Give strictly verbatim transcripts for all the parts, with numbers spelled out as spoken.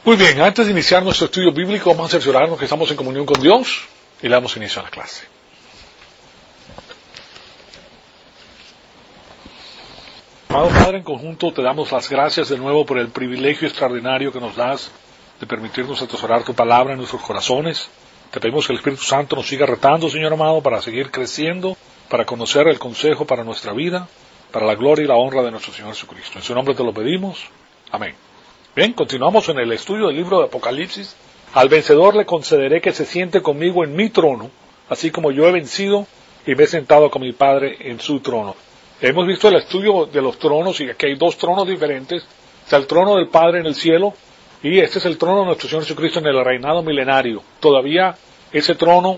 Muy bien, antes de iniciar nuestro estudio bíblico, vamos a cerciorarnos que estamos en comunión con Dios y le damos inicio a la clase. Amado Padre, en conjunto te damos las gracias de nuevo por el privilegio extraordinario que nos das de permitirnos atesorar tu palabra en nuestros corazones. Te pedimos que el Espíritu Santo nos siga retando, Señor amado, para seguir creciendo, para conocer el consejo para nuestra vida, para la gloria y la honra de nuestro Señor Jesucristo. En su nombre te lo pedimos. Amén. Bien, continuamos en el estudio del libro de Apocalipsis. Al vencedor le concederé que se siente conmigo en mi trono, así como yo he vencido y me he sentado con mi Padre en su trono. Hemos visto el estudio de los tronos y aquí hay dos tronos diferentes. Está el trono del Padre en el cielo y este es el trono de nuestro Señor Jesucristo en el reinado milenario. Todavía ese trono,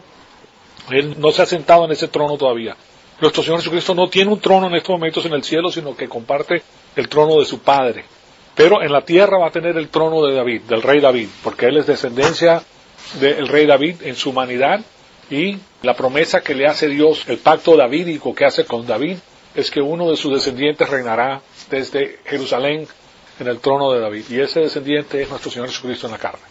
Él no se ha sentado en ese trono todavía. Nuestro Señor Jesucristo no tiene un trono en estos momentos en el cielo, sino que comparte el trono de su Padre. Pero en la tierra va a tener el trono de David, del rey David, porque él es descendencia del rey David en su humanidad, y la promesa que le hace Dios, el pacto davídico que hace con David, es que uno de sus descendientes reinará desde Jerusalén en el trono de David, y ese descendiente es nuestro Señor Jesucristo en la carne.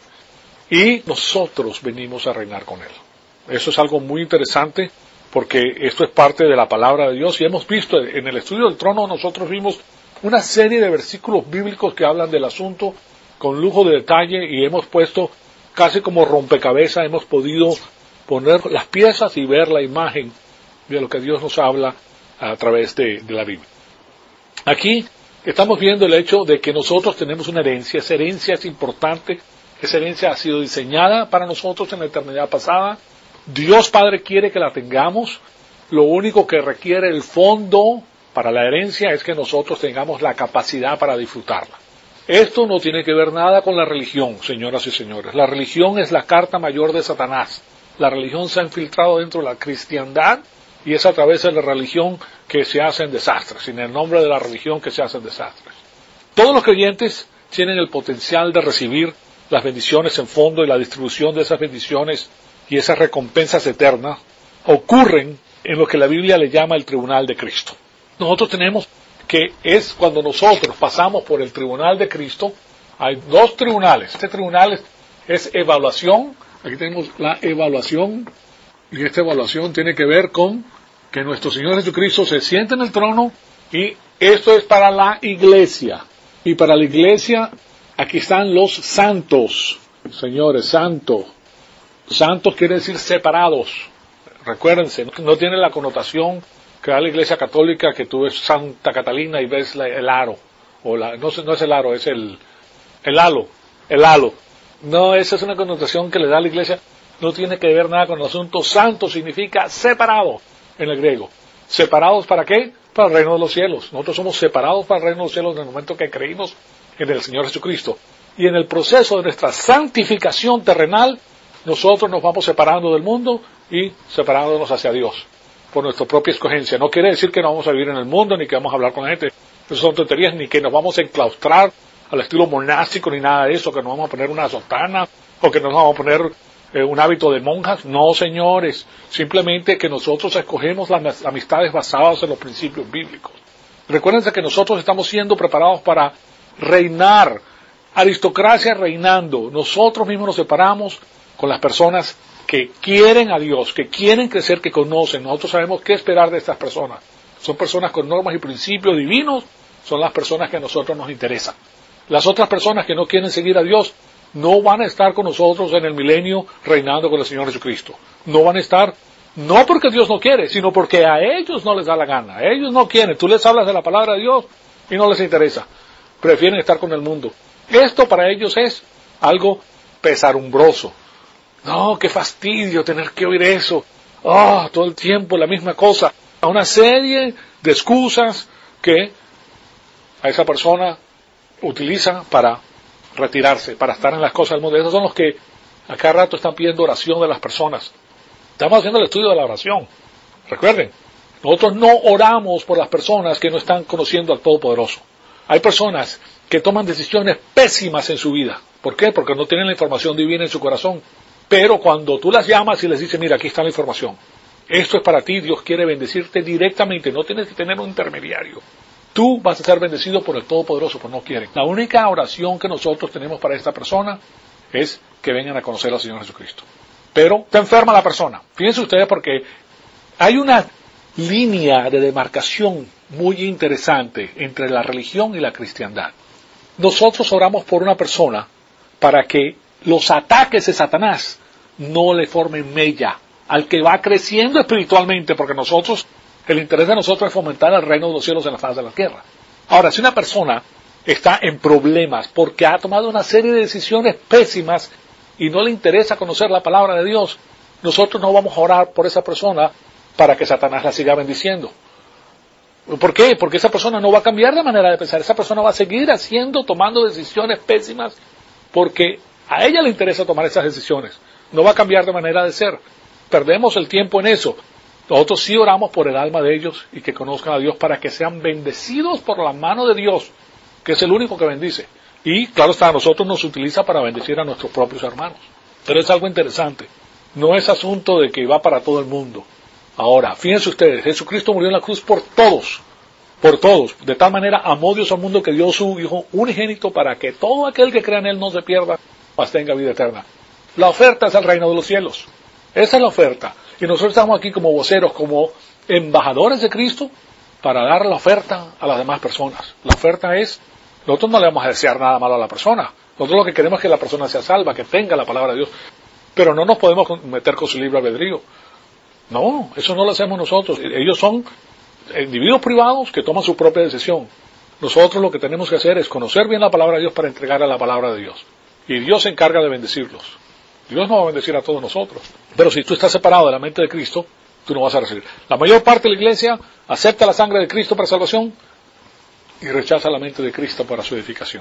Y nosotros venimos a reinar con él. Eso es algo muy interesante, porque esto es parte de la palabra de Dios, y hemos visto en el estudio del trono, nosotros vimos una serie de versículos bíblicos que hablan del asunto con lujo de detalle y hemos puesto casi como rompecabezas, hemos podido poner las piezas y ver la imagen de lo que Dios nos habla a través de, de la Biblia. Aquí estamos viendo el hecho de que nosotros tenemos una herencia, esa herencia es importante, esa herencia ha sido diseñada para nosotros en la eternidad pasada, Dios Padre quiere que la tengamos, lo único que requiere el fondo para la herencia es que nosotros tengamos la capacidad para disfrutarla. Esto no tiene que ver nada con la religión, señoras y señores. La religión es la carta mayor de Satanás. La religión se ha infiltrado dentro de la cristiandad y es a través de la religión que se hacen desastres, en el nombre de la religión que se hacen desastres. Todos los creyentes tienen el potencial de recibir las bendiciones en fondo y la distribución de esas bendiciones y esas recompensas eternas ocurren en lo que la Biblia le llama el tribunal de Cristo. Nosotros tenemos que es cuando nosotros pasamos por el tribunal de Cristo, hay dos tribunales. Este tribunal es, es evaluación, aquí tenemos la evaluación, y esta evaluación tiene que ver con que nuestro Señor Jesucristo se siente en el trono, y esto es para la iglesia. Y para la iglesia, aquí están los santos, señores, santos. Santos quiere decir separados. Recuérdense, no tiene la connotación que da la Iglesia Católica, que tú ves Santa Catalina y ves la, el aro, o la, no, no es el aro, es el, el halo, el halo. No, esa es una connotación que le da la Iglesia, no tiene que ver nada con el asunto. Santo significa separado en el griego. ¿Separados para qué? Para el reino de los cielos. Nosotros somos separados para el reino de los cielos en el momento que creímos en el Señor Jesucristo. Y en el proceso de nuestra santificación terrenal, nosotros nos vamos separando del mundo y separándonos hacia Dios por nuestra propia escogencia. No quiere decir que no vamos a vivir en el mundo, ni que vamos a hablar con la gente. Esas son tonterías, ni que nos vamos a enclaustrar al estilo monástico, ni nada de eso, que nos vamos a poner una sotana, o que nos vamos a poner eh, un hábito de monjas. No, señores. Simplemente que nosotros escogemos las amistades basadas en los principios bíblicos. Recuérdense que nosotros estamos siendo preparados para reinar. Aristocracia reinando. Nosotros mismos nos separamos con las personas que quieren a Dios, que quieren crecer, que conocen. Nosotros sabemos qué esperar de estas personas. Son personas con normas y principios divinos, son las personas que a nosotros nos interesan. Las otras personas que no quieren seguir a Dios no van a estar con nosotros en el milenio reinando con el Señor Jesucristo. No van a estar, no porque Dios no quiere, sino porque a ellos no les da la gana. A ellos no quieren. Tú les hablas de la palabra de Dios y no les interesa. Prefieren estar con el mundo. Esto para ellos es algo pesarumbroso. No, qué fastidio tener que oír eso. Oh, todo el tiempo la misma cosa. Una serie de excusas que a esa persona utiliza para retirarse, para estar en las cosas del mundo. Esos son los que a cada rato están pidiendo oración de las personas. Estamos haciendo el estudio de la oración. Recuerden, nosotros no oramos por las personas que no están conociendo al Todopoderoso. Hay personas que toman decisiones pésimas en su vida. ¿Por qué? Porque no tienen la información divina en su corazón. Pero cuando tú las llamas y les dices, mira, aquí está la información, esto es para ti, Dios quiere bendecirte directamente, no tienes que tener un intermediario. tú vas a ser bendecido por el Todopoderoso, pues no quieren. La única oración que nosotros tenemos para esta persona es que vengan a conocer al Señor Jesucristo. Pero está enferma la persona. Fíjense ustedes, porque hay una línea de demarcación muy interesante entre la religión y la cristiandad. Nosotros oramos por una persona para que los ataques de Satanás no le formen mella al que va creciendo espiritualmente, porque nosotros, el interés de nosotros es fomentar el reino de los cielos en la faz de la tierra. Ahora, si una persona está en problemas porque ha tomado una serie de decisiones pésimas y no le interesa conocer la palabra de Dios, nosotros no vamos a orar por esa persona para que Satanás la siga bendiciendo. ¿Por qué? Porque esa persona no va a cambiar de manera de pensar. Esa persona va a seguir haciendo, tomando decisiones pésimas, porque a ella le interesa tomar esas decisiones. No va a cambiar de manera de ser. Perdemos el tiempo en eso. Nosotros sí oramos por el alma de ellos y que conozcan a Dios para que sean bendecidos por la mano de Dios, que es el único que bendice. Y claro está, a nosotros nos utiliza para bendecir a nuestros propios hermanos. Pero es algo interesante. No es asunto de que va para todo el mundo. Ahora, fíjense ustedes, Jesucristo murió en la cruz por todos, por todos. De tal manera amó Dios al mundo que dio su Hijo unigénito para que todo aquel que crea en Él no se pierda, mas tenga vida eterna. La oferta es el reino de los cielos. Esa es la oferta. Y nosotros estamos aquí como voceros, como embajadores de Cristo, para dar la oferta a las demás personas. La oferta es, nosotros no le vamos a desear nada malo a la persona. Nosotros lo que queremos es que la persona sea salva, que tenga la palabra de Dios. Pero no nos podemos meter con su libre albedrío. No, eso no lo hacemos nosotros. Ellos son individuos privados que toman su propia decisión. Nosotros lo que tenemos que hacer es conocer bien la palabra de Dios para entregar a la palabra de Dios. Y Dios se encarga de bendecirlos. Dios no va a bendecir a todos nosotros. Pero si tú estás separado de la mente de Cristo, tú no vas a recibir. La mayor parte de la iglesia acepta la sangre de Cristo para salvación y rechaza la mente de Cristo para su edificación.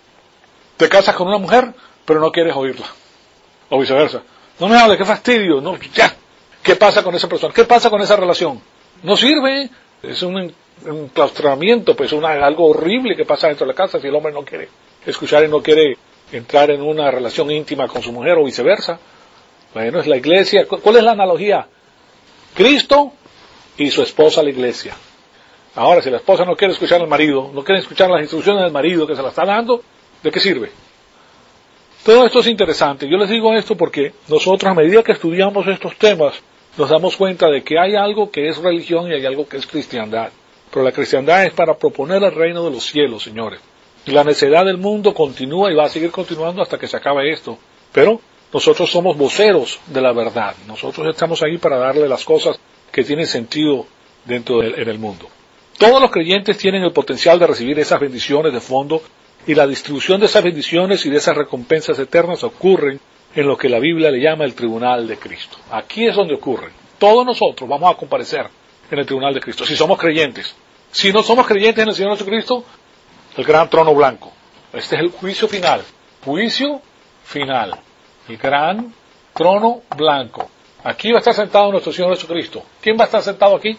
Te casas con una mujer, pero no quieres oírla. O viceversa. No me hables, qué fastidio. No, ya. ¿Qué pasa con esa persona? ¿Qué pasa con esa relación? No sirve. Es un enclaustramiento, pues una, algo horrible que pasa dentro de la casa si el hombre no quiere escuchar y no quiere entrar en una relación íntima con su mujer o viceversa. Bueno, es la iglesia. ¿Cuál es la analogía? Cristo y su esposa la iglesia. Ahora, si la esposa no quiere escuchar al marido, no quiere escuchar las instrucciones del marido que se la está dando, ¿de qué sirve? Todo esto es interesante. Yo les digo esto porque nosotros, a medida que estudiamos estos temas, nos damos cuenta de que hay algo que es religión y hay algo que es cristiandad. Pero la cristiandad es para proponer el reino de los cielos, señores. Y la necedad del mundo continúa y va a seguir continuando hasta que se acabe esto. Pero nosotros somos voceros de la verdad. Nosotros estamos ahí para darle las cosas que tienen sentido dentro del en el mundo. Todos los creyentes tienen el potencial de recibir esas bendiciones de fondo, y la distribución de esas bendiciones y de esas recompensas eternas ocurren en lo que la Biblia le llama el tribunal de Cristo. Aquí es donde ocurren. Todos nosotros vamos a comparecer en el tribunal de Cristo, si somos creyentes. Si no somos creyentes en el Señor Jesucristo, el gran trono blanco. Este es el juicio final. Juicio final. El gran trono blanco. Aquí va a estar sentado nuestro Señor Jesucristo. ¿Quién va a estar sentado aquí?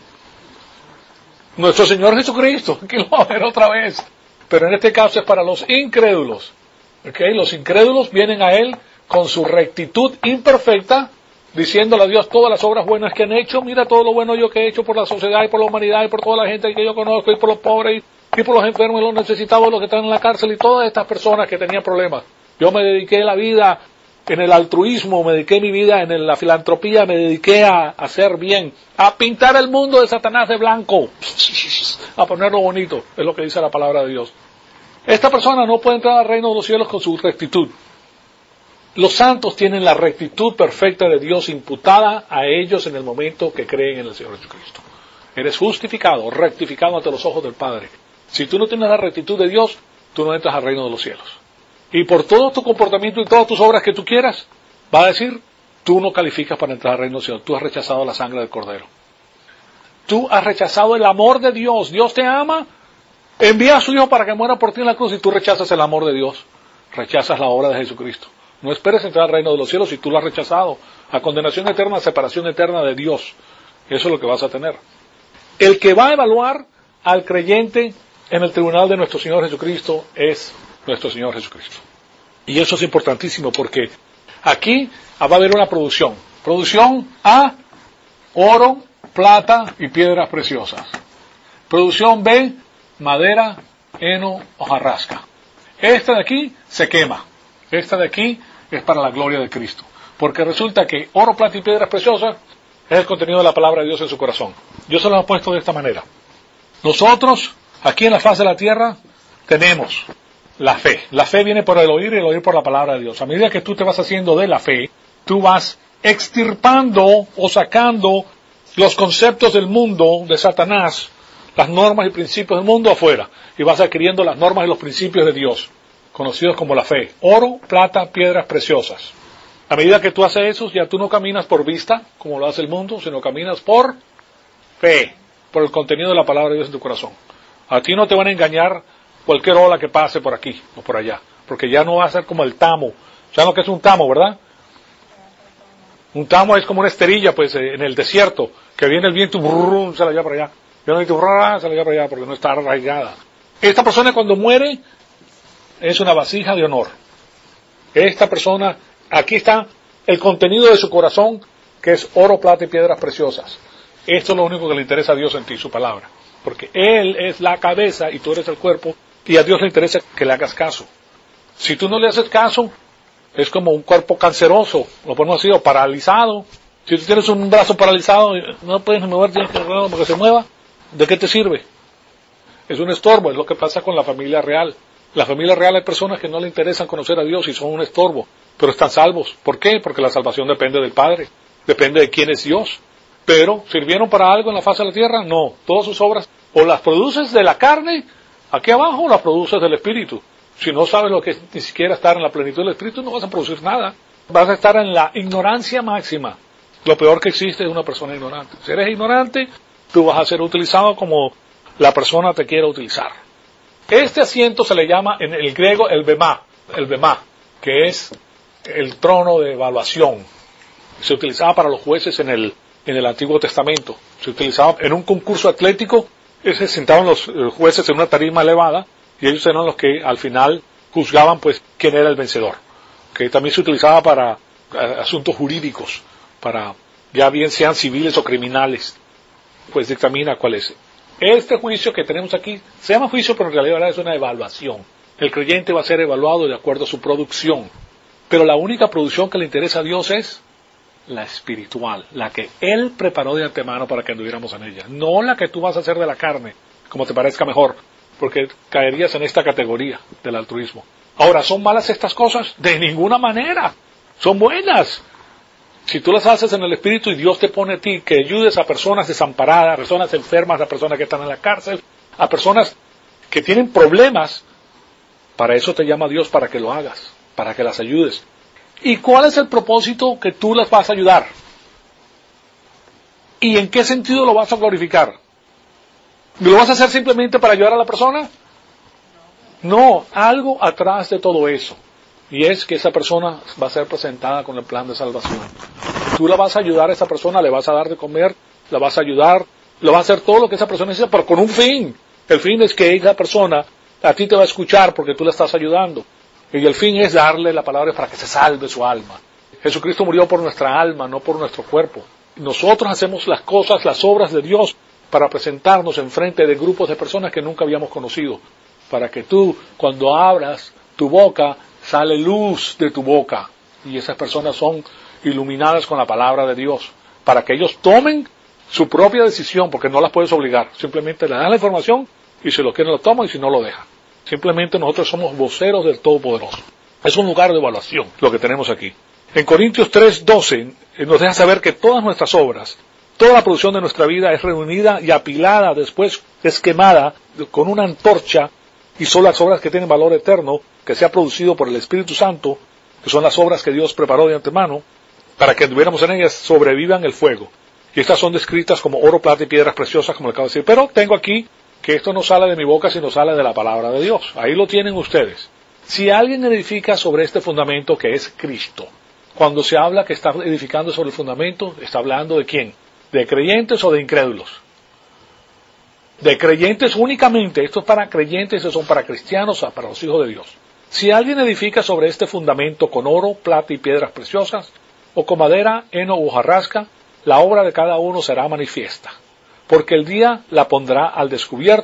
Nuestro Señor Jesucristo. Aquí lo va a ver otra vez. Pero en este caso es para los incrédulos. ¿Okay? Los incrédulos vienen a Él con su rectitud imperfecta, diciéndole a Dios todas las obras buenas que han hecho. Mira todo lo bueno yo que he hecho por la sociedad y por la humanidad y por toda la gente que yo conozco y por los pobres y, y por los enfermos y los necesitados, los que están en la cárcel y todas estas personas que tenían problemas. Yo me dediqué la vida en el altruismo, me dediqué mi vida en la filantropía, me dediqué a hacer bien, a pintar el mundo de Satanás de blanco, a ponerlo bonito, es lo que dice la palabra de Dios. Esta persona no puede entrar al reino de los cielos con su rectitud. Los santos tienen la rectitud perfecta de Dios imputada a ellos en el momento que creen en el Señor Jesucristo. Eres justificado, rectificado ante los ojos del Padre. Si tú no tienes la rectitud de Dios, tú no entras al reino de los cielos. Y por todo tu comportamiento y todas tus obras que tú quieras, va a decir, tú no calificas para entrar al reino de los cielos. Tú has rechazado la sangre del Cordero. Tú has rechazado el amor de Dios. Dios te ama, envía a su Hijo para que muera por ti en la cruz y tú rechazas el amor de Dios. Rechazas la obra de Jesucristo. No esperes entrar al reino de los cielos si tú lo has rechazado. A condenación eterna, a separación eterna de Dios. Eso es lo que vas a tener. El que va a evaluar al creyente en el tribunal de nuestro Señor Jesucristo es nuestro Señor Jesucristo. Y eso es importantísimo porque aquí va a haber una producción. Producción A, oro, plata y piedras preciosas. Producción B, madera, heno, hojarasca. Esta de aquí se quema. Esta de aquí es para la gloria de Cristo. Porque resulta que oro, plata y piedras preciosas es el contenido de la palabra de Dios en su corazón. Yo se lo he puesto de esta manera. Nosotros, aquí en la faz de la tierra, tenemos la fe. La fe viene por el oír y el oír por la palabra de Dios. A medida que tú te vas haciendo de la fe, tú vas extirpando o sacando los conceptos del mundo, de Satanás, las normas y principios del mundo afuera, y vas adquiriendo las normas y los principios de Dios, conocidos como la fe. Oro, plata, piedras preciosas. A medida que tú haces eso, ya tú no caminas por vista, como lo hace el mundo, sino caminas por fe, por el contenido de la palabra de Dios en tu corazón. A ti no te van a engañar cualquier ola que pase por aquí o por allá, porque ya no va a ser como el tamo. ¿Saben lo que es un tamo, verdad? Un tamo es como una esterilla, pues, en el desierto, que viene el viento, brrr, se la lleva para allá. Viene el viento, brrr, se la lleva para allá, porque no está arraigada. Esta persona cuando muere es una vasija de honor. Esta persona, aquí está el contenido de su corazón, que es oro, plata y piedras preciosas. Esto es lo único que le interesa a Dios en ti, su palabra. Porque Él es la cabeza y tú eres el cuerpo, y a Dios le interesa que le hagas caso. Si tú no le haces caso, es como un cuerpo canceroso, lo ponemos así, o paralizado. Si tú tienes un brazo paralizado, no puedes mover, tienes que moverlo porque se mueva. ¿De qué te sirve? Es un estorbo, es lo que pasa con la familia real. La familia real hay personas que no le interesan conocer a Dios y son un estorbo, pero están salvos. ¿Por qué? Porque la salvación depende del Padre, depende de quién es Dios. Pero, ¿sirvieron para algo en la faz de la tierra? No. Todas sus obras, o las produces de la carne, aquí abajo, o las produces del Espíritu. Si no sabes lo que es ni siquiera estar en la plenitud del Espíritu, no vas a producir nada. Vas a estar en la ignorancia máxima. Lo peor que existe es una persona ignorante. Si eres ignorante, tú vas a ser utilizado como la persona te quiera utilizar. Este asiento se le llama en el griego el bemá, el bemá, que es el trono de evaluación. Se utilizaba para los jueces en el, en el Antiguo Testamento. Se utilizaba en un concurso atlético, se sentaban los jueces en una tarima elevada, y ellos eran los que al final juzgaban pues quién era el vencedor. Que también se utilizaba para asuntos jurídicos, para ya bien sean civiles o criminales, pues dictamina cuál es. Este juicio que tenemos aquí se llama juicio, pero en realidad es una evaluación. El creyente va a ser evaluado de acuerdo a su producción, pero la única producción que le interesa a Dios es la espiritual, la que Él preparó de antemano para que anduviéramos en ella, no la que tú vas a hacer de la carne, como te parezca mejor, porque caerías en esta categoría del altruismo. Ahora, ¿son malas estas cosas? De ninguna manera, son buenas. Si tú las haces en el Espíritu y Dios te pone a ti que ayudes a personas desamparadas, a personas enfermas, a personas que están en la cárcel, a personas que tienen problemas, para eso te llama Dios, para que lo hagas, para que las ayudes. ¿Y cuál es el propósito que tú las vas a ayudar? ¿Y en qué sentido lo vas a glorificar? ¿Lo vas a hacer simplemente para ayudar a la persona? No, algo atrás de todo eso. Y es que esa persona va a ser presentada con el plan de salvación. Tú la vas a ayudar a esa persona, le vas a dar de comer, la vas a ayudar, le vas a hacer todo lo que esa persona necesita, pero con un fin. El fin es que esa persona a ti te va a escuchar porque tú la estás ayudando. Y el fin es darle la palabra para que se salve su alma. Jesucristo murió por nuestra alma, no por nuestro cuerpo. Nosotros hacemos las cosas, las obras de Dios, para presentarnos enfrente de grupos de personas que nunca habíamos conocido. Para que tú, cuando abras tu boca, sale luz de tu boca. Y esas personas son iluminadas con la palabra de Dios. Para que ellos tomen su propia decisión, porque no las puedes obligar. Simplemente le das la información y si lo quieren lo toman y si no lo dejan. Simplemente nosotros somos voceros del Todopoderoso. Es un lugar de evaluación lo que tenemos aquí. En Corintios tres doce nos deja saber que todas nuestras obras, toda la producción de nuestra vida es reunida y apilada, después es quemada con una antorcha, y son las obras que tienen valor eterno, que se ha producido por el Espíritu Santo, que son las obras que Dios preparó de antemano, para que anduviéramos en ellas, sobrevivan el fuego. Y estas son descritas como oro, plata y piedras preciosas, como le acabo de decir. Pero tengo aquí que esto no sale de mi boca, sino sale de la palabra de Dios. Ahí lo tienen ustedes. Si alguien edifica sobre este fundamento que es Cristo, cuando se habla que está edificando sobre el fundamento, ¿está hablando de quién? ¿De creyentes o de incrédulos? De creyentes únicamente. Esto es para creyentes, estos son para cristianos, para los hijos de Dios. Si alguien edifica sobre este fundamento con oro, plata y piedras preciosas, o con madera, heno u hojarasca, la obra de cada uno será manifiesta, porque el día la pondrá al descubierto,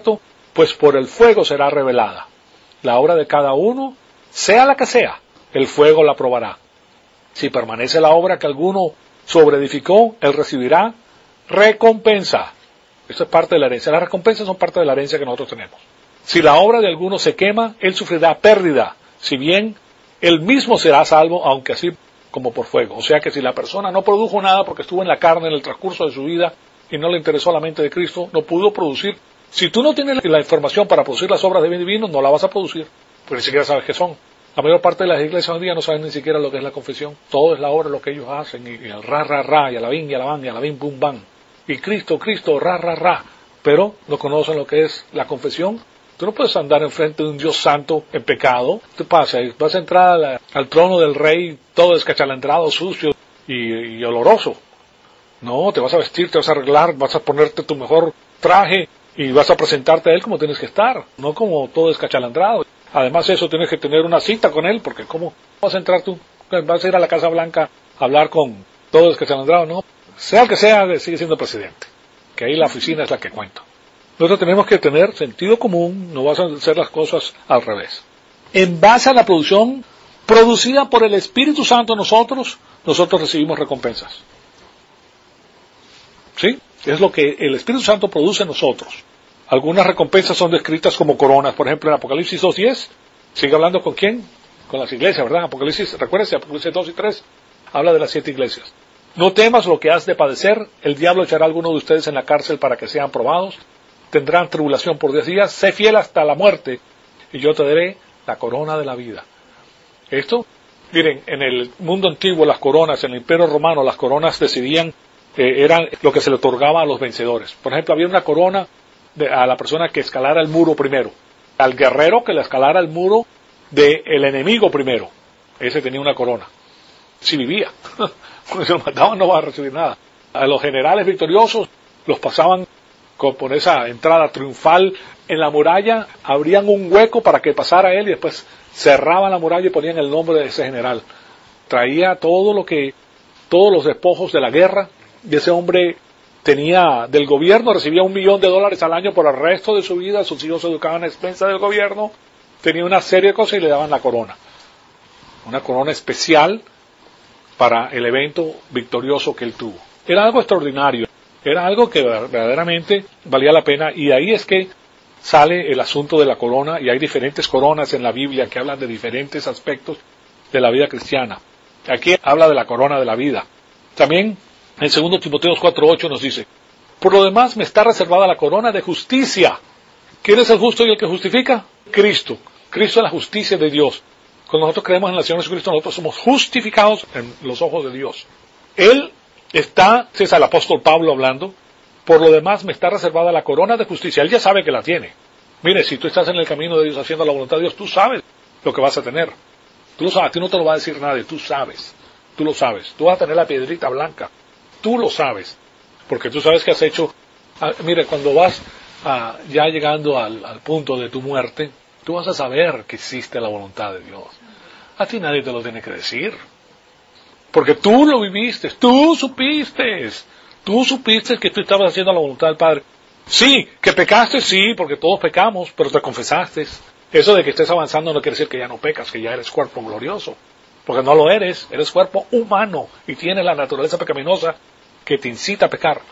pues por el fuego será revelada. La obra de cada uno, sea la que sea, el fuego la probará. Si permanece la obra que alguno sobreedificó, él recibirá recompensa. Esto es parte de la herencia. Las recompensas son parte de la herencia que nosotros tenemos. Si la obra de alguno se quema, él sufrirá pérdida, si bien él mismo será salvo, aunque así como por fuego. O sea que si la persona no produjo nada porque estuvo en la carne en el transcurso de su vida y no le interesó la mente de Cristo, no pudo producir. Si tú no tienes la información para producir las obras de bien divino, no la vas a producir, porque ni siquiera sabes qué son. La mayor parte de las iglesias hoy en día no saben ni siquiera lo que es la confesión. Todo es la obra, lo que ellos hacen, y el ra, ra, ra, y a la bin, y a la ban, y a la bin, bum, bam. Y Cristo, Cristo, ra, ra, ra. Pero no conocen lo que es la confesión. Tú no puedes andar enfrente de un Dios santo en pecado. ¿Qué pasa? Vas a entrar a la, al trono del rey todo descachalandrado, sucio y, y oloroso. No, te vas a vestir, te vas a arreglar, vas a ponerte tu mejor traje y vas a presentarte a él como tienes que estar, no como todo descachalandrado. Además eso, tienes que tener una cita con él, porque ¿cómo vas a entrar tú? Vas a ir a la Casa Blanca a hablar con todo descachalandrado, no. Sea el que sea, sigue siendo presidente, que ahí la oficina es la que cuenta. Nosotros tenemos que tener sentido común, no vas a hacer las cosas al revés. En base a la producción producida por el Espíritu Santo en nosotros, nosotros recibimos recompensas. ¿Sí? Es lo que el Espíritu Santo produce en nosotros. Algunas recompensas son descritas como coronas, por ejemplo en Apocalipsis dos diez, sigue hablando con quién, con las iglesias, ¿verdad? Apocalipsis, recuérdense, Apocalipsis dos y tres, habla de las siete iglesias. No temas lo que has de padecer, el diablo echará a alguno de ustedes en la cárcel para que sean probados, tendrán tribulación por diez días, sé fiel hasta la muerte, y yo te daré la corona de la vida. Esto, miren, en el mundo antiguo las coronas, en el Imperio Romano las coronas decidían, eh, eran lo que se le otorgaba a los vencedores. Por ejemplo, había una corona de, a la persona que escalara el muro primero, al guerrero que le escalara el muro del enemigo primero, ese tenía una corona, si vivía. Cuando se lo mataban no va a recibir nada. A los generales victoriosos los pasaban con, por esa entrada triunfal en la muralla, abrían un hueco para que pasara él y después cerraban la muralla y ponían el nombre de ese general. Traía todo lo que, todos los despojos de la guerra, y ese hombre tenía del gobierno, recibía un millón de dólares al año por el resto de su vida, sus hijos se educaban a expensas del gobierno, tenía una serie de cosas y le daban la corona. Una corona especial para el evento victorioso que él tuvo. Era algo extraordinario, era algo que verdaderamente valía la pena, y ahí es que sale el asunto de la corona, y hay diferentes coronas en la Biblia que hablan de diferentes aspectos de la vida cristiana. Aquí habla de la corona de la vida. También en segundo Timoteo cuatro ocho nos dice, por lo demás me está reservada la corona de justicia. ¿Quién es el justo y el que justifica? Cristo. Cristo es la justicia de Dios. Cuando nosotros creemos en el Señor Jesucristo, nosotros somos justificados en los ojos de Dios. Él está, es el apóstol Pablo hablando, por lo demás me está reservada la corona de justicia. Él ya sabe que la tiene. Mire, si tú estás en el camino de Dios haciendo la voluntad de Dios, tú sabes lo que vas a tener. Tú lo sabes, a ti no te lo va a decir nadie, tú sabes. Tú lo sabes. Tú vas a tener la piedrita blanca. Tú lo sabes. Porque tú sabes que has hecho. Ah, mire, cuando vas ah, ya llegando al, al punto de tu muerte, tú vas a saber que hiciste la voluntad de Dios. A ti nadie te lo tiene que decir. Porque tú lo viviste, tú supiste. Tú supiste que tú estabas haciendo la voluntad del Padre. Sí, que pecaste, sí, porque todos pecamos, pero te confesaste. Eso de que estés avanzando no quiere decir que ya no pecas, que ya eres cuerpo glorioso. Porque no lo eres, eres cuerpo humano y tienes la naturaleza pecaminosa que te incita a pecar.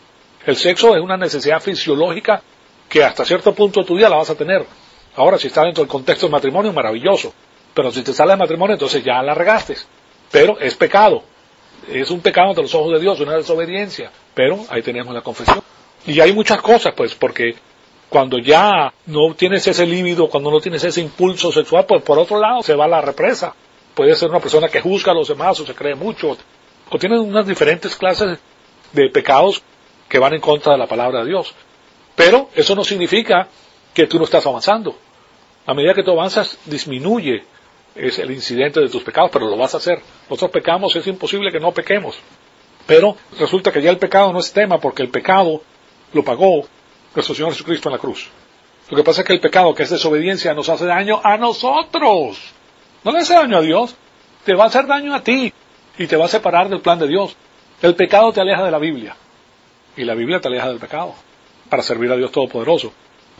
El sexo es una necesidad fisiológica que hasta cierto punto de tu vida la vas a tener. Ahora, si está dentro del contexto del matrimonio, maravilloso. Pero si te sale del matrimonio, entonces ya la regaste. Pero es pecado. Es un pecado ante los ojos de Dios, una desobediencia. Pero ahí tenemos la confesión. Y hay muchas cosas, pues, porque cuando ya no tienes ese líbido, cuando no tienes ese impulso sexual, pues por otro lado se va a la represa. Puede ser una persona que juzga a los demás o se cree mucho. O tiene unas diferentes clases de pecados que van en contra de la palabra de Dios. Pero eso no significa que tú no estás avanzando. A medida que tú avanzas, disminuye es el incidente de tus pecados, pero lo vas a hacer. Nosotros pecamos, es imposible que no pequemos. Pero resulta que ya el pecado no es tema, porque el pecado lo pagó nuestro Señor Jesucristo en la cruz. Lo que pasa es que el pecado, que es desobediencia, nos hace daño a nosotros. No le hace daño a Dios, te va a hacer daño a ti y te va a separar del plan de Dios. El pecado te aleja de la Biblia y la Biblia te aleja del pecado para servir a Dios Todopoderoso.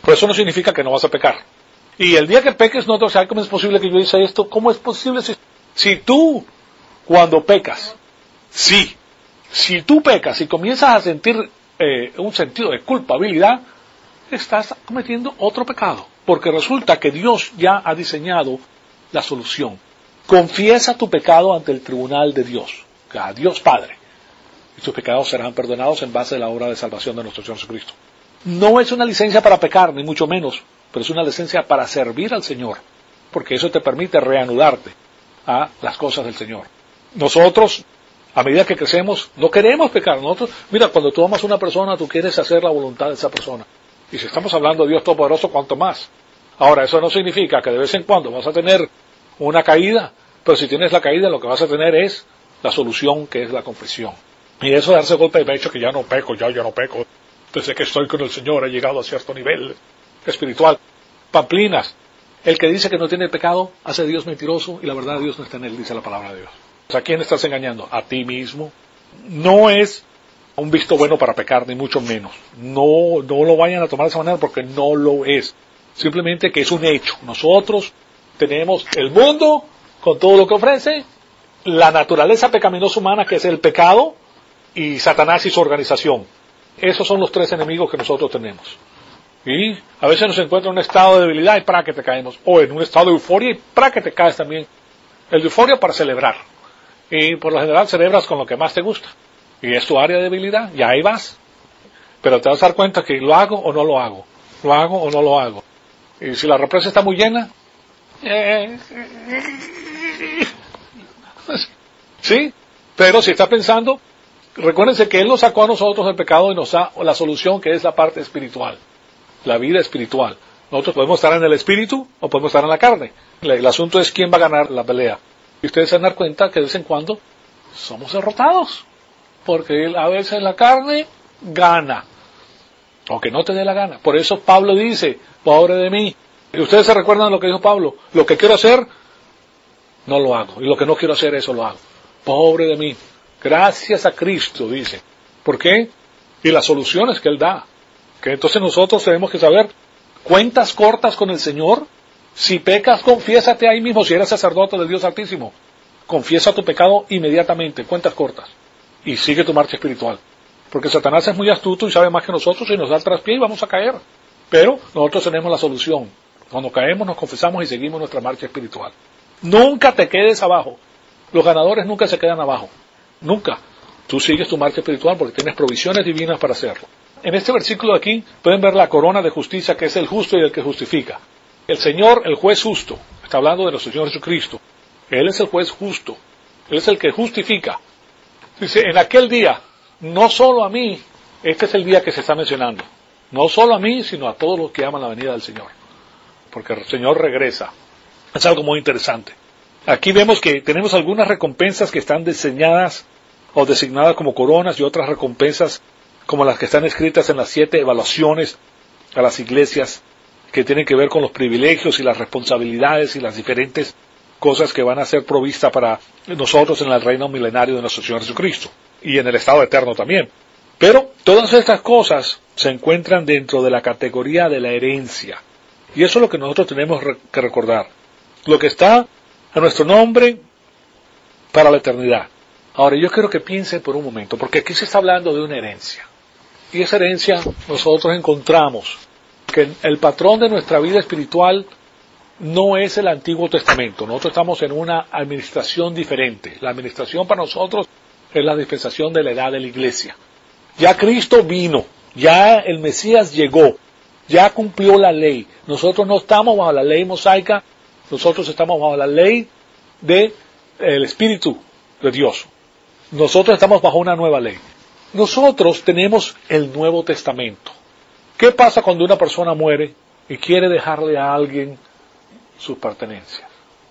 Pero eso no significa que no vas a pecar. Y el día que peques, no te sabes cómo es posible que yo hice esto. ¿Cómo es posible si, si tú, cuando pecas, sí, si tú pecas y comienzas a sentir eh, un sentido de culpabilidad, estás cometiendo otro pecado. Porque resulta que Dios ya ha diseñado la solución. Confiesa tu pecado ante el tribunal de Dios, a Dios Padre, y tus pecados serán perdonados en base a la obra de salvación de nuestro Señor Jesucristo. No es una licencia para pecar, ni mucho menos, pero es una licencia para servir al Señor, porque eso te permite reanudarte a las cosas del Señor. Nosotros, a medida que crecemos, no queremos pecar. Nosotros, mira, cuando tú amas a una persona, tú quieres hacer la voluntad de esa persona. Y si estamos hablando de Dios Todopoderoso, ¿cuánto más? Ahora, eso no significa que de vez en cuando vas a tener una caída, pero si tienes la caída, lo que vas a tener es la solución, que es la confesión. Y eso de darse golpe de pecho, que ya no peco, ya, ya no peco. Desde que estoy con el Señor he llegado a cierto nivel espiritual. Pamplinas, el que dice que no tiene pecado, hace a Dios mentiroso, y la verdad de Dios no está en él, dice la palabra de Dios. ¿A quién estás engañando? A ti mismo. No es un visto bueno para pecar, ni mucho menos. No, no lo vayan a tomar de esa manera, porque no lo es. Simplemente que es un hecho. Nosotros tenemos el mundo con todo lo que ofrece, la naturaleza pecaminosa humana, que es el pecado, y Satanás y su organización. Esos son los tres enemigos que nosotros tenemos. Y a veces nos encuentra en un estado de debilidad y para que te caemos. O en un estado de euforia y para que te caes también. El de euforia para celebrar. Y por lo general celebras con lo que más te gusta. Y es tu área de debilidad, y ahí vas. Pero te vas a dar cuenta que lo hago o no lo hago. Lo hago o no lo hago. Y si la represa está muy llena, eh, sí, pero si está pensando, recuérdense que Él nos sacó a nosotros del pecado y nos da la solución, que es la parte espiritual, la vida espiritual. Nosotros podemos estar en el espíritu o podemos estar en la carne. El asunto es quién va a ganar la pelea. Y ustedes se van a dar cuenta que de vez en cuando somos derrotados, porque a veces la carne gana, aunque no te dé la gana. Por eso Pablo dice, pobre de mí. Y ustedes se recuerdan lo que dijo Pablo, lo que quiero hacer, no lo hago, y lo que no quiero hacer, eso lo hago. Pobre de mí. Gracias a Cristo, dice. ¿Por qué? Y las soluciones que Él da. Que entonces nosotros tenemos que saber, cuentas cortas con el Señor. Si pecas, confiésate ahí mismo. Si eres sacerdote del Dios Altísimo, confiesa tu pecado inmediatamente, cuentas cortas, y sigue tu marcha espiritual. Porque Satanás es muy astuto y sabe más que nosotros, y nos da el traspié y vamos a caer. Pero nosotros tenemos la solución. Cuando caemos nos confesamos y seguimos nuestra marcha espiritual. Nunca te quedes abajo. Los ganadores nunca se quedan abajo. Nunca. Tú sigues tu marcha espiritual porque tienes provisiones divinas para hacerlo. En este versículo de aquí pueden ver la corona de justicia, que es el justo y el que justifica. El Señor, el juez justo, está hablando de nuestro Señor Jesucristo. Él es el juez justo. Él es el que justifica. Dice, en aquel día, no solo a mí, este es el día que se está mencionando, no solo a mí, sino a todos los que aman la venida del Señor. Porque el Señor regresa. Es algo muy interesante. Aquí vemos que tenemos algunas recompensas que están diseñadas o designadas como coronas, y otras recompensas como las que están escritas en las siete evaluaciones a las iglesias, que tienen que ver con los privilegios y las responsabilidades y las diferentes cosas que van a ser provistas para nosotros en el reino milenario de nuestro Señor Jesucristo, y en el estado eterno también. Pero todas estas cosas se encuentran dentro de la categoría de la herencia. Y eso es lo que nosotros tenemos que recordar. Lo que está a nuestro nombre para la eternidad. Ahora, yo quiero que piensen por un momento, porque aquí se está hablando de una herencia. Y esa herencia nosotros encontramos que el patrón de nuestra vida espiritual no es el Antiguo Testamento. Nosotros estamos en una administración diferente. La administración para nosotros es la dispensación de la edad de la iglesia. Ya Cristo vino, ya el Mesías llegó, ya cumplió la ley. Nosotros no estamos bajo la ley mosaica, nosotros estamos bajo la ley del Espíritu de Dios. Nosotros estamos bajo una nueva ley. Nosotros tenemos el Nuevo Testamento. ¿Qué pasa cuando una persona muere y quiere dejarle a alguien sus pertenencias?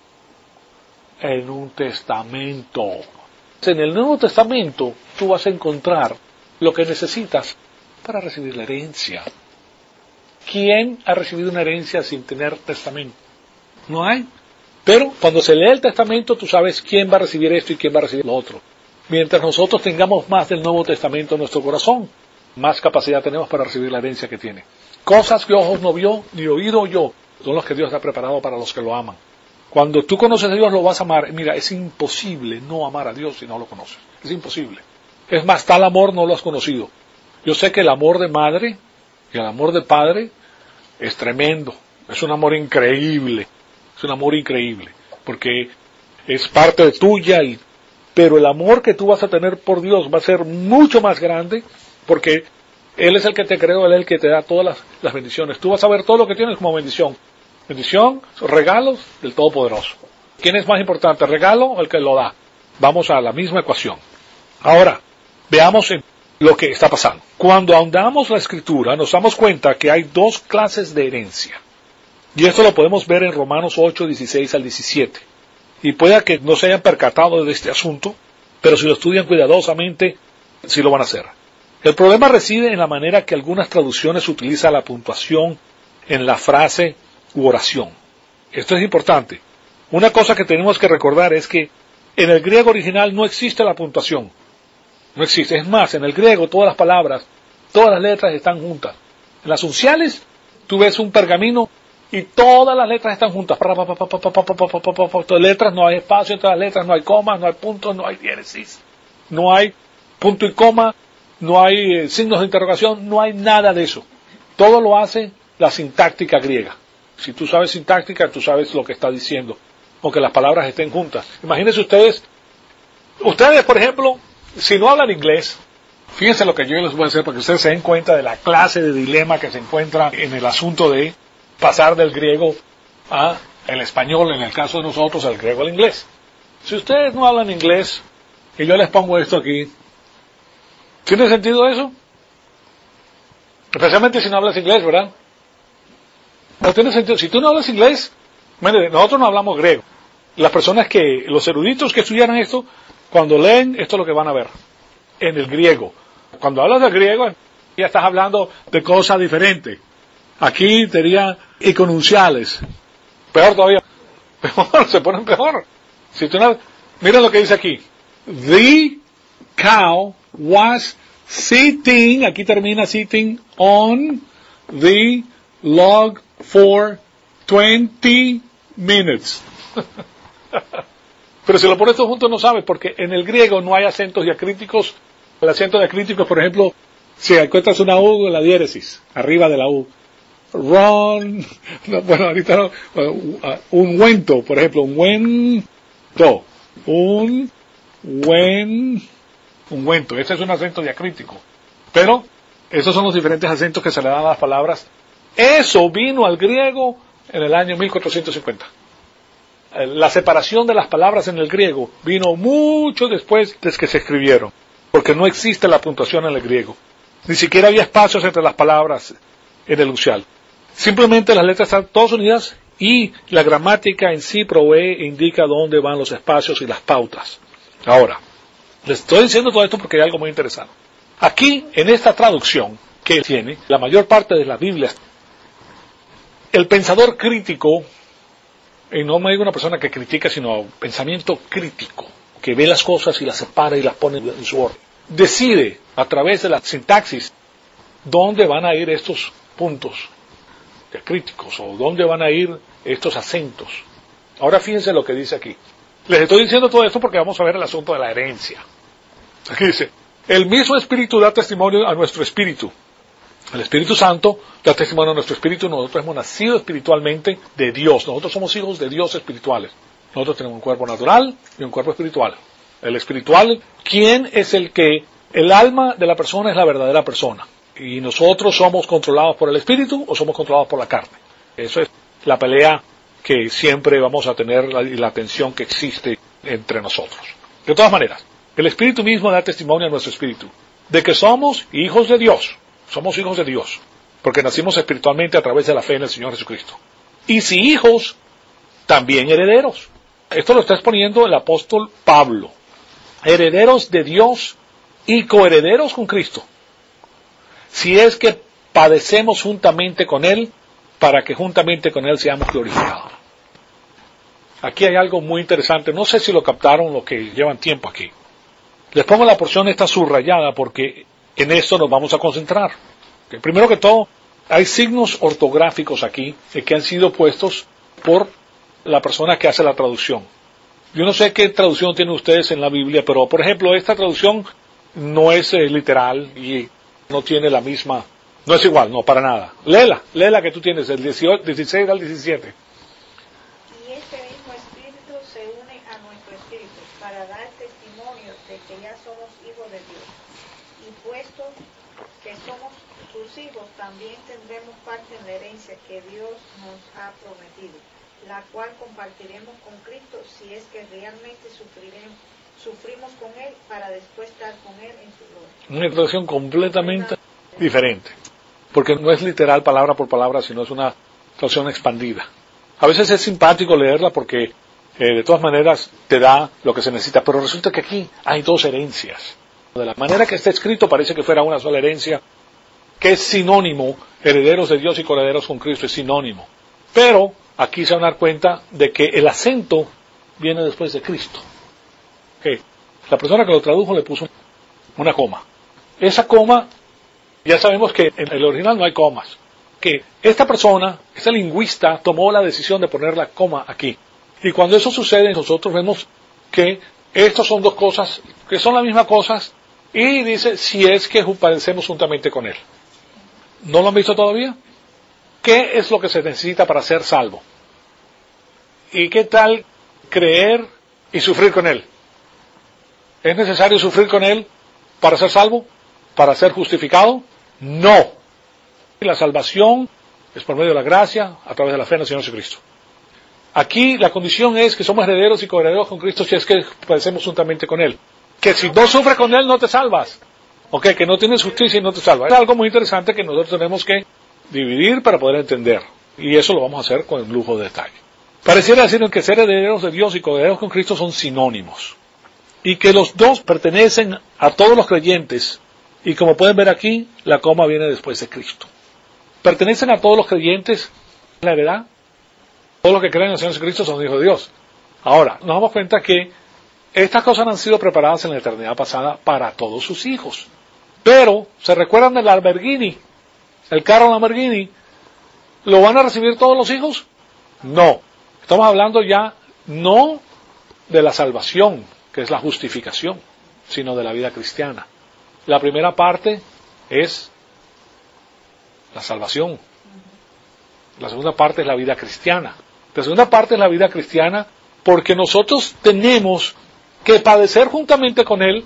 En un testamento. En el Nuevo Testamento tú vas a encontrar lo que necesitas para recibir la herencia. ¿Quién ha recibido una herencia sin tener testamento? No hay. Pero cuando se lee el testamento tú sabes quién va a recibir esto y quién va a recibir lo otro. Mientras nosotros tengamos más del Nuevo Testamento en nuestro corazón, más capacidad tenemos para recibir la herencia que tiene. Cosas que ojos no vio, ni oído oyó, son los que Dios ha preparado para los que lo aman. Cuando tú conoces a Dios, lo vas a amar. Mira, es imposible no amar a Dios si no lo conoces. Es imposible. Es más, tal amor no lo has conocido. Yo sé que el amor de madre y el amor de padre es tremendo. Es un amor increíble. Es un amor increíble. Porque es parte de tuya, y, pero el amor que tú vas a tener por Dios va a ser mucho más grande, porque Él es el que te creó, Él es el que te da todas las, las bendiciones. Tú vas a ver todo lo que tienes como bendición. Bendición, regalos del Todopoderoso. ¿Quién es más importante, el regalo o el que lo da? Vamos a la misma ecuación. Ahora, veamos en lo que está pasando. Cuando ahondamos la Escritura, nos damos cuenta que hay dos clases de herencia. Y esto lo podemos ver en Romanos ocho, dieciséis al diecisiete. Y pueda que no se hayan percatado de este asunto, pero si lo estudian cuidadosamente, sí lo van a hacer. El problema reside en la manera que algunas traducciones utilizan la puntuación en la frase u oración. Esto es importante. Una cosa que tenemos que recordar es que en el griego original no existe la puntuación. No existe. Es más, en el griego todas las palabras, todas las letras están juntas. En las unciales, tú ves un pergamino y todas las letras están juntas. Todas letras, no hay espacio entre las letras, no hay comas, no hay puntos, no hay diéresis, no hay punto y coma, no hay eh, signos de interrogación, no hay nada de eso. Todo lo hace la sintáctica griega. Si tú sabes sintáctica, tú sabes lo que está diciendo, aunque las palabras estén juntas. Imagínense ustedes, ustedes por ejemplo, si no hablan inglés, fíjense lo que yo les voy a hacer para que ustedes se den cuenta de la clase de dilema que se encuentra en el asunto de pasar del griego a el español, en el caso de nosotros, al griego al inglés. Si ustedes no hablan inglés, y yo les pongo esto aquí, ¿tiene sentido eso? Especialmente si no hablas inglés, ¿verdad? No tiene sentido. Si tú no hablas inglés, nosotros no hablamos griego. Las personas que, los eruditos que estudiaran esto, cuando leen, esto es lo que van a ver en el griego. Cuando hablas del griego, ya estás hablando de cosas diferentes. Aquí sería econunciales. Peor todavía. Peor, se ponen peor. Si tú no, mira lo que dice aquí. The cow was sitting, aquí termina sitting, on the log for twenty minutes. Pero si lo pones todo junto no sabes, porque en el griego no hay acentos diacríticos. El acento diacrítico, por ejemplo, si encuentras una U en la diéresis, arriba de la U. Run, no, bueno, ahorita no, un ungüento, por ejemplo, ungüento, un uen, ungüento, ese es un acento diacrítico. Pero, esos son los diferentes acentos que se le dan a las palabras. Eso vino al griego en el año mil cuatrocientos cincuenta. La separación de las palabras en el griego vino mucho después de que se escribieron, porque no existe la puntuación en el griego. Ni siquiera había espacios entre las palabras en el uncial. Simplemente las letras están todas unidas y la gramática en sí provee e indica dónde van los espacios y las pautas. Ahora, les estoy diciendo todo esto porque hay algo muy interesante. Aquí, en esta traducción que tiene la mayor parte de la Biblia, el pensador crítico, y no me digo una persona que critica, sino pensamiento crítico, que ve las cosas y las separa y las pone en su orden, decide a través de la sintaxis dónde van a ir estos puntos críticos o dónde van a ir estos acentos. Ahora fíjense lo que dice aquí. Les estoy diciendo todo esto porque vamos a ver el asunto de la herencia. Aquí dice, el mismo Espíritu da testimonio a nuestro espíritu. El Espíritu Santo da testimonio a nuestro espíritu. Nosotros hemos nacido espiritualmente de Dios. Nosotros somos hijos de Dios espirituales. Nosotros tenemos un cuerpo natural y un cuerpo espiritual. El espiritual, ¿quién es el que? El alma de la persona es la verdadera persona. Y nosotros somos controlados por el espíritu o somos controlados por la carne. Eso es la pelea que siempre vamos a tener y la tensión que existe entre nosotros. De todas maneras, el espíritu mismo da testimonio a nuestro espíritu de que somos hijos de Dios. Somos hijos de Dios, porque nacimos espiritualmente a través de la fe en el Señor Jesucristo. Y si hijos, también herederos. Esto lo está exponiendo el apóstol Pablo. Herederos de Dios y coherederos con Cristo. Si es que padecemos juntamente con Él, para que juntamente con Él seamos glorificados. Aquí hay algo muy interesante. No sé si lo captaron los que llevan tiempo aquí. Les pongo la porción esta subrayada porque en esto nos vamos a concentrar. Okay. Primero que todo, hay signos ortográficos aquí que han sido puestos por la persona que hace la traducción. Yo no sé qué traducción tienen ustedes en la Biblia, pero por ejemplo esta traducción no es eh, literal y no tiene la misma, no es igual, no, para nada. Léela, léela que tú tienes, del dieciséis al diecisiete. Y este mismo Espíritu se une a nuestro Espíritu para dar testimonio de que ya somos hijos de Dios. Y puesto que somos sus hijos, también tendremos parte en la herencia que Dios nos ha prometido, la cual compartiremos con Cristo si es que realmente sufriremos, sufrimos con Él para después estar con Él en su gloria. Una traducción completamente diferente, porque no es literal palabra por palabra, sino es una traducción expandida. A veces es simpático leerla porque eh, de todas maneras te da lo que se necesita, pero resulta que aquí hay dos herencias. De la manera que está escrito parece que fuera una sola herencia, que es sinónimo, herederos de Dios y coherederos con Cristo, es sinónimo. Pero aquí se van a dar cuenta de que el acento viene después de Cristo. Okay. La persona que lo tradujo le puso una coma. Esa coma, ya sabemos que en el original no hay comas. Que esta persona, esta lingüista, tomó la decisión de poner la coma aquí. Y cuando eso sucede, nosotros vemos que estas son dos cosas, que son las mismas cosas, y dice, si es que padecemos juntamente con Él. ¿No lo han visto todavía? ¿Qué es lo que se necesita para ser salvo? ¿Y qué tal creer y sufrir con Él? ¿Es necesario sufrir con Él para ser salvo? ¿Para ser justificado? No. La salvación es por medio de la gracia, a través de la fe en el Señor Jesucristo. Aquí la condición es que somos herederos y coherederos con Cristo si es que padecemos juntamente con Él. Que si no sufres con Él no te salvas. Ok, que no tienes justicia y no te salvas. Es algo muy interesante que nosotros tenemos que dividir para poder entender. Y eso lo vamos a hacer con lujo de detalle. Pareciera decir que ser herederos de Dios y coherederos con Cristo son sinónimos. Y que los dos pertenecen a todos los creyentes. Y como pueden ver aquí, la coma viene después de Cristo. Pertenecen a todos los creyentes, la heredad. Todos los que creen en el Señor Jesucristo son hijos de Dios. Ahora, nos damos cuenta que estas cosas han sido preparadas en la eternidad pasada para todos sus hijos. Pero, ¿se recuerdan del Lamborghini? El carro Lamborghini. ¿Lo van a recibir todos los hijos? No. Estamos hablando ya no de la salvación, que es la justificación, sino de la vida cristiana. La primera parte es la salvación. La segunda parte es la vida cristiana. La segunda parte es la vida cristiana porque nosotros tenemos que padecer juntamente con Él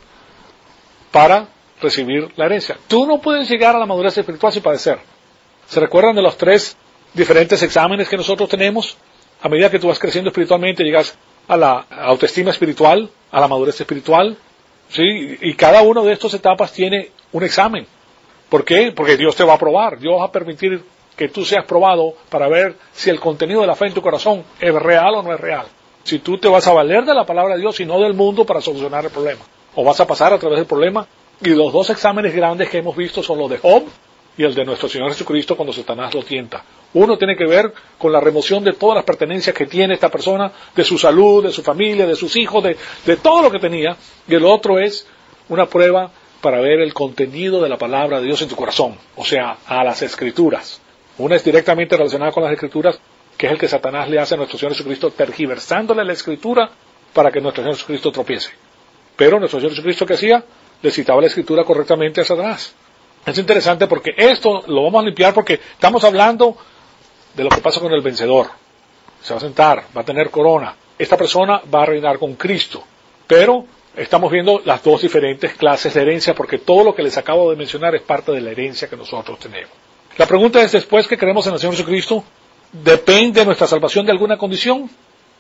para recibir la herencia. Tú no puedes llegar a la madurez espiritual sin padecer. ¿Se recuerdan de los tres diferentes exámenes que nosotros tenemos? A medida que tú vas creciendo espiritualmente, llegas a la autoestima espiritual, a la madurez espiritual, ¿sí? Y cada una de estas etapas tiene un examen. ¿Por qué? Porque Dios te va a probar. Dios va a permitir que tú seas probado para ver si el contenido de la fe en tu corazón es real o no es real. Si tú te vas a valer de la palabra de Dios y no del mundo para solucionar el problema. O vas a pasar a través del problema. Y los dos exámenes grandes que hemos visto son los de Job y el de nuestro Señor Jesucristo cuando Satanás lo tienta. Uno tiene que ver con la remoción de todas las pertenencias que tiene esta persona, de su salud, de su familia, de sus hijos, de, de todo lo que tenía. Y el otro es una prueba para ver el contenido de la palabra de Dios en tu corazón. O sea, a las Escrituras. Una es directamente relacionada con las Escrituras, que es el que Satanás le hace a nuestro Señor Jesucristo, tergiversándole la Escritura para que nuestro Señor Jesucristo tropiece. Pero nuestro Señor Jesucristo, ¿qué hacía? Le citaba la Escritura correctamente a Satanás. Es interesante porque esto lo vamos a limpiar porque estamos hablando de lo que pasa con el vencedor. Se va a sentar, va a tener corona. Esta persona va a reinar con Cristo. Pero estamos viendo las dos diferentes clases de herencia porque todo lo que les acabo de mencionar es parte de la herencia que nosotros tenemos. La pregunta es, después que creemos en el Señor Jesucristo, ¿depende nuestra salvación de alguna condición?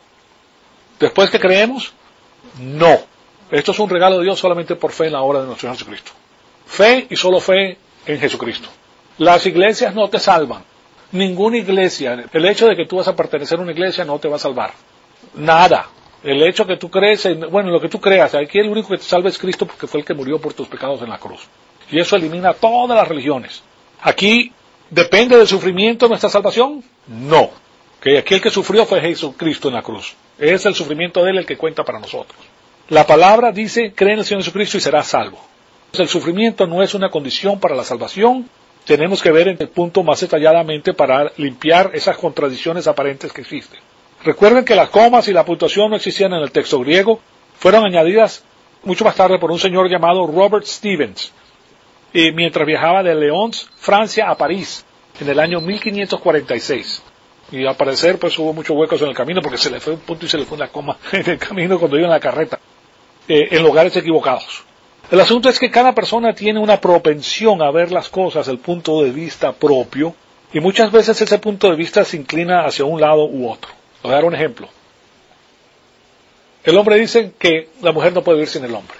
¿Después que creemos? No. Esto es un regalo de Dios solamente por fe en la obra de nuestro Señor Jesucristo. Fe y solo fe en Jesucristo. Las iglesias no te salvan. Ninguna iglesia. El hecho de que tú vas a pertenecer a una iglesia no te va a salvar. Nada. El hecho que tú crees, en, bueno, lo que tú creas, aquí el único que te salva es Cristo porque fue el que murió por tus pecados en la cruz. Y eso elimina todas las religiones. Aquí, ¿depende del sufrimiento nuestra salvación? No. Que aquí el que sufrió fue Jesucristo en la cruz. Es el sufrimiento de Él el que cuenta para nosotros. La palabra dice, cree en el Señor Jesucristo y serás salvo. El sufrimiento no es una condición para la salvación, tenemos que ver en el punto más detalladamente para limpiar esas contradicciones aparentes que existen. Recuerden que las comas y la puntuación no existían en el texto griego, fueron añadidas mucho más tarde por un señor llamado Robert Stevens, eh, mientras viajaba de León, Francia, a París, en el año mil quinientos cuarenta y seis. Y al parecer pues hubo muchos huecos en el camino porque se le fue un punto y se le fue una coma en el camino cuando iba en la carreta, eh, en lugares equivocados. El asunto es que cada persona tiene una propensión a ver las cosas desde el punto de vista propio, y muchas veces ese punto de vista se inclina hacia un lado u otro. Voy a dar un ejemplo. El hombre dice que la mujer no puede vivir sin el hombre,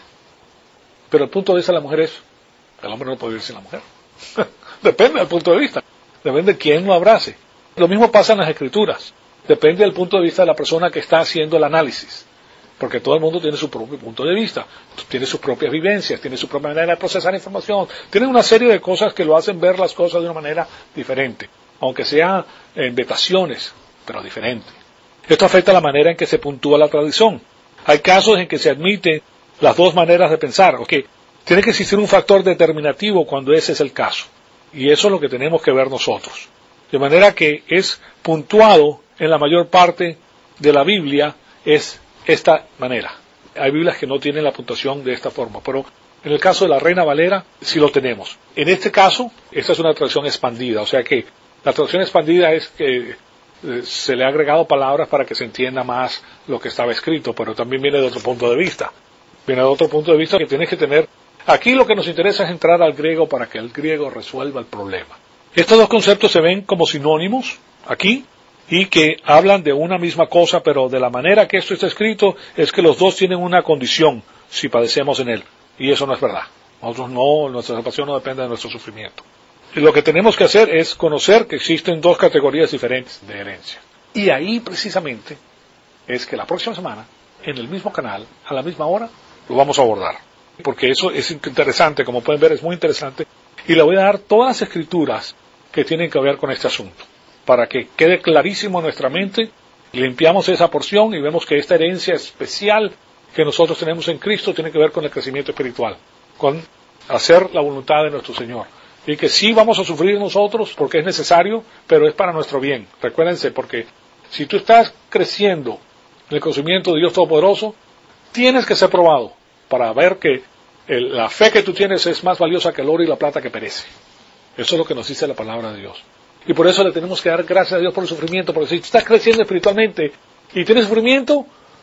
pero el punto de vista de la mujer es, el hombre no puede vivir sin la mujer. Depende del punto de vista, depende de quién lo abrace. Lo mismo pasa en las escrituras, depende del punto de vista de la persona que está haciendo el análisis. Porque todo el mundo tiene su propio punto de vista, tiene sus propias vivencias, tiene su propia manera de procesar información, tiene una serie de cosas que lo hacen ver las cosas de una manera diferente, aunque sea en dataciones, pero diferente. Esto afecta la manera en que se puntúa la tradición. Hay casos en que se admiten las dos maneras de pensar, ok, tiene que existir un factor determinativo cuando ese es el caso, y eso es lo que tenemos que ver nosotros. De manera que es puntuado en la mayor parte de la Biblia, es esta manera. Hay Biblias que no tienen la puntuación de esta forma, pero en el caso de la Reina Valera sí lo tenemos. En este caso, esta es una traducción expandida, o sea que la traducción expandida es que eh, se le ha agregado palabras para que se entienda más lo que estaba escrito, pero también viene de otro punto de vista. Viene de otro punto de vista que tienes que tener. Aquí lo que nos interesa es entrar al griego para que el griego resuelva el problema. Estos dos conceptos se ven como sinónimos aquí, y que hablan de una misma cosa, pero de la manera que esto está escrito es que los dos tienen una condición si padecemos en él, y eso no es verdad. Nosotros no, nuestra salvación no depende de nuestro sufrimiento. Y lo que tenemos que hacer es conocer que existen dos categorías diferentes de herencia. Y ahí precisamente es que la próxima semana, en el mismo canal, a la misma hora, lo vamos a abordar. Porque eso es interesante, como pueden ver es muy interesante, y le voy a dar todas las escrituras que tienen que ver con este asunto, para que quede clarísimo en nuestra mente, limpiamos esa porción y vemos que esta herencia especial que nosotros tenemos en Cristo tiene que ver con el crecimiento espiritual, con hacer la voluntad de nuestro Señor. Y que sí vamos a sufrir nosotros porque es necesario, pero es para nuestro bien. Recuérdense, porque si tú estás creciendo en el conocimiento de Dios Todopoderoso, tienes que ser probado para ver que el, la fe que tú tienes es más valiosa que el oro y la plata que perece. Eso es lo que nos dice la palabra de Dios. Y por eso le tenemos que dar gracias a Dios por el sufrimiento, porque si tú estás creciendo espiritualmente y tienes sufrimiento,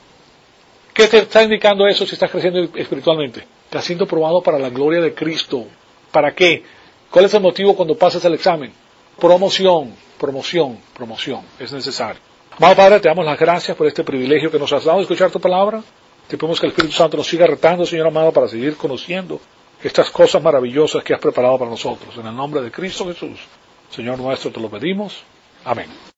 ¿qué te está indicando eso si estás creciendo espiritualmente? Estás siendo probado para la gloria de Cristo. ¿Para qué? ¿Cuál es el motivo cuando pasas el examen? Promoción, promoción, promoción. Es necesario. Amado Padre, te damos las gracias por este privilegio que nos has dado de escuchar tu palabra. Te pedimos que el Espíritu Santo nos siga retando, Señor amado, para seguir conociendo estas cosas maravillosas que has preparado para nosotros. En el nombre de Cristo Jesús, Señor nuestro, te lo pedimos. Amén.